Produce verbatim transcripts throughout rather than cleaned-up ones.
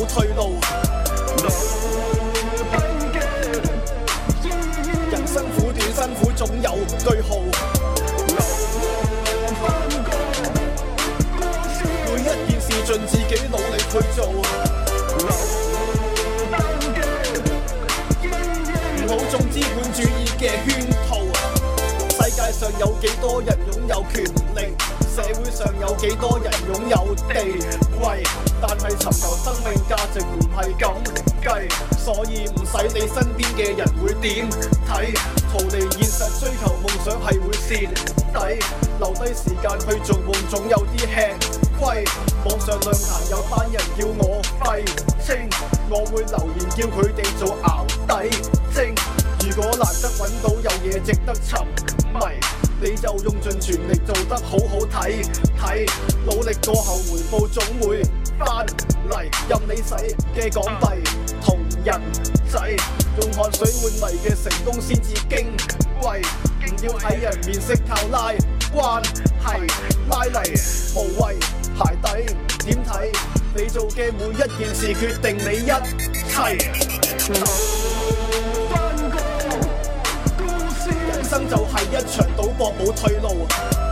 退路。人生苦短，辛苦總有句號。每一件事盡自己努力去做，唔好中資本主義嘅圈套。世界上有幾多人擁有權力？社會上有幾多人擁有地位？但係尋求生命價值唔係咁計，所以唔使你身邊嘅人會點睇。逃離現實追求夢想係會蝕底，留低時間去做夢總有啲吃虧。網上論壇有班人叫我廢青，我會留言叫佢哋做淆底精。如果難得揾到有嘢值得沉迷，你就用盡全力做得好好睇睇，努力過後回報總會翻嚟。任你使嘅港幣同人仔，用汗水換嚟嘅成功先至矜貴。唔要睇人面色靠拉關係，拉嚟無謂鞋底點睇？你做嘅每一件事決定你一切。人生就係一場賭博，冇退路。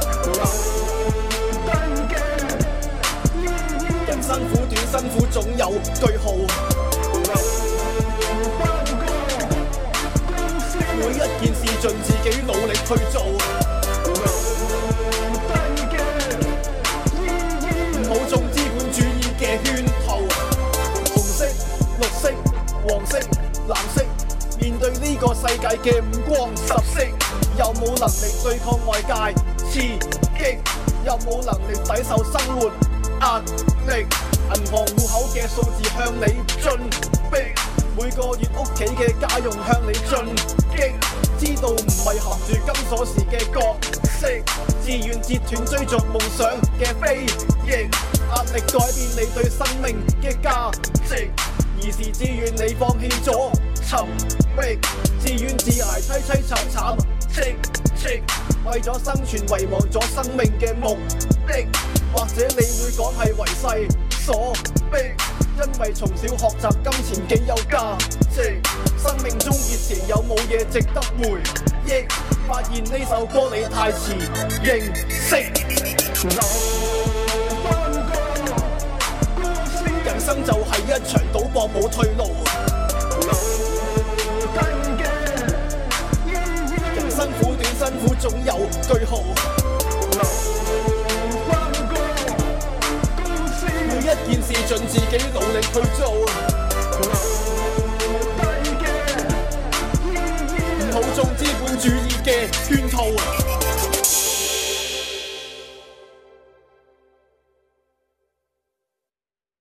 人生苦短，辛苦總有句號。每一件事盡自己努力去做，唔好中資本主義嘅圈套。紅色、綠色、黃色、藍色，面對呢個世界嘅五光十色，有冇能力對抗外界刺激？有冇能力抵受生活壓力？銀行戶口嘅數字向你進逼，每個月屋企嘅家用向你進擊。知道唔係含住金鎖匙嘅角色，自願截斷追逐夢想嘅飛翼。壓力改變你對生命嘅價值，而是自願你放棄咗尋覓，自願自捱淒淒慘慘戚戚，為咗生存遺忘咗生命嘅目的。或者你會講係為勢所逼，因為從小學習金錢幾有價值。生命終結前有冇嘢值得回憶？發現呢首歌你太遲認識。人生就係一場賭博，冇退路。人生苦短，辛苦總有句號。每一件事盡自己努力去做，唔好中資本主義嘅圈套。